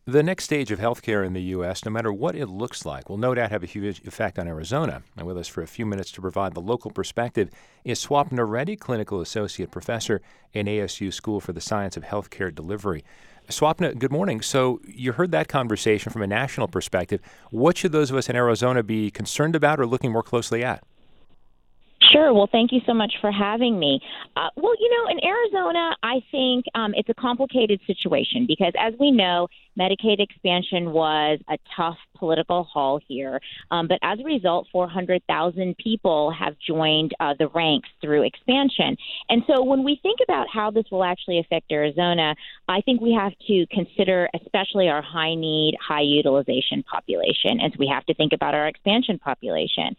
The next stage of healthcare in the U.S., no matter what it looks like, will no doubt have a huge effect on Arizona. And with us for a few minutes to provide the local perspective is Swapna Reddy, Clinical Associate Professor in ASU School for the Science of Healthcare Delivery. Swapna, good morning. So you heard that conversation from a national perspective. What should those of us in Arizona be concerned about or looking more closely at? Sure. Well, thank you so much for having me. In Arizona, I think it's a complicated situation because, as we know, Medicaid expansion was a tough political haul here. But as a result, 400,000 people have joined the ranks through expansion. And so when we think about how this will actually affect Arizona, I think we have to consider especially our high need, high utilization population, as we have to think about our expansion population.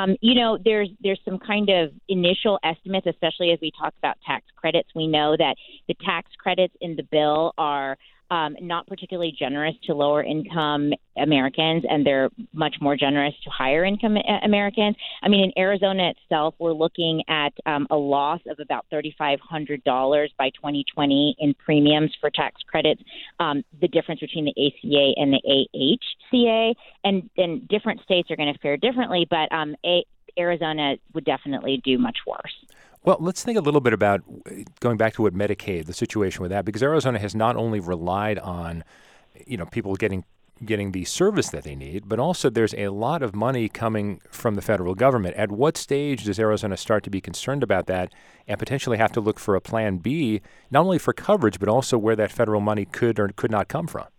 There's some kind of initial estimates, especially as we talk about tax credits. We know that the tax credits in the bill are not particularly generous to lower income Americans, and they're much more generous to higher income Americans. I mean, in Arizona itself, we're looking at a loss of about $3,500 by 2020 in premiums for tax credits, the difference between the ACA and the AHCA, and then different states are going to fare differently, but Arizona would definitely do much worse. Well, let's think a little bit about going back to what Medicaid, the situation with that, because Arizona has not only relied on, people getting the service that they need, but also there's a lot of money coming from the federal government. At what stage does Arizona start to be concerned about that and potentially have to look for a plan B, not only for coverage, but also where that federal money could or could not come from?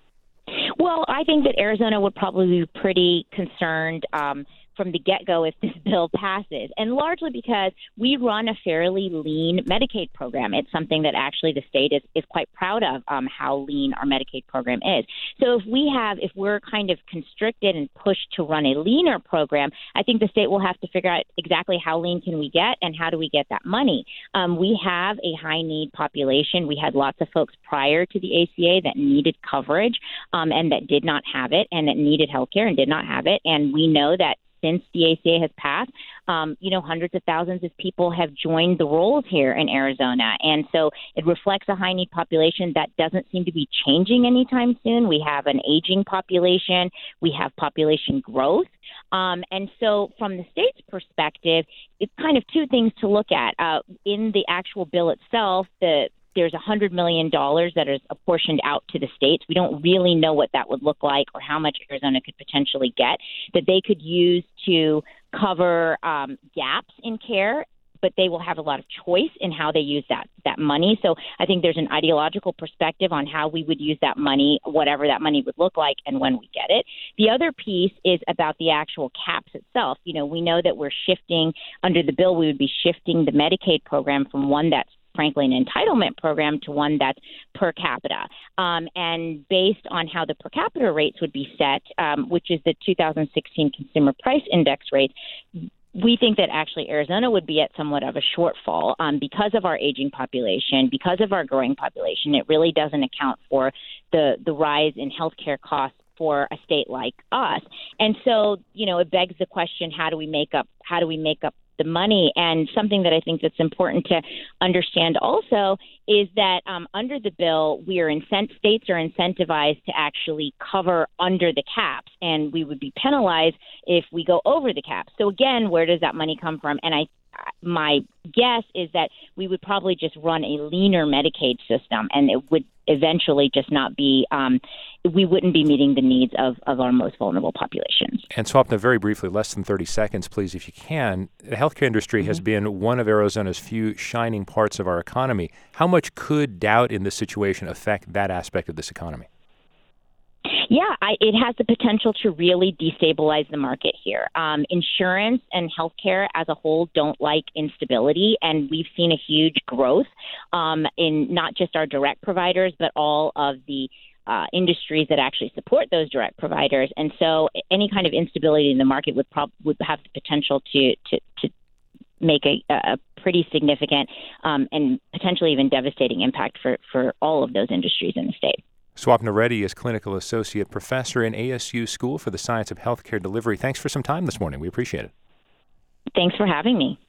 Well, I think that Arizona would probably be pretty concerned from the get-go if this bill passes, and largely because we run a fairly lean Medicaid program. It's something that actually the state is quite proud of, how lean our Medicaid program is. So if we're kind of constricted and pushed to run a leaner program, I think the state will have to figure out exactly how lean can we get and how do we get that money. We have a high-need population. We had lots of folks prior to the ACA that needed coverage and that did not have it, and that needed health care and did not have it, and we know that since the ACA has passed, hundreds of thousands of people have joined the rolls here in Arizona. And so it reflects a high need population that doesn't seem to be changing anytime soon. We have an aging population. We have population growth. And so from the state's perspective, it's kind of two things to look at. In the actual bill itself, there's $100 million that is apportioned out to the states. We don't really know what that would look like or how much Arizona could potentially get that they could use to cover gaps in care, but they will have a lot of choice in how they use that money. So I think there's an ideological perspective on how we would use that money, whatever that money would look like and when we get it. The other piece is about the actual caps itself. We know that we're shifting under the bill. We would be shifting the Medicaid program from one that's frankly an entitlement program to one that's per capita. And based on how the per capita rates would be set, which is the 2016 Consumer Price Index rate, we think that actually Arizona would be at somewhat of a shortfall because of our aging population, because of our growing population. It really doesn't account for the rise in healthcare costs for a state like us. And so, it begs the question, how do we make up the money? And something that I think that's important to understand also is that under the bill, states are incentivized to actually cover under the caps, and we would be penalized if we go over the caps. So again, where does that money come from? And my guess is that we would probably just run a leaner Medicaid system, and it would eventually just not be, we wouldn't be meeting the needs of our most vulnerable populations. And Swapna, very briefly, less than 30 seconds, please, if you can. The healthcare industry has been one of Arizona's few shining parts of our economy. How much could doubt in this situation affect that aspect of this economy? Yeah, it has the potential to really destabilize the market here. Insurance and healthcare as a whole don't like instability, and we've seen a huge growth in not just our direct providers, but all of the industries that actually support those direct providers. And so any kind of instability in the market would have the potential to make a pretty significant and potentially even devastating impact for all of those industries in the state. Swapna Reddy is Clinical Associate Professor in ASU School for the Science of Healthcare Delivery. Thanks for some time this morning. We appreciate it. Thanks for having me.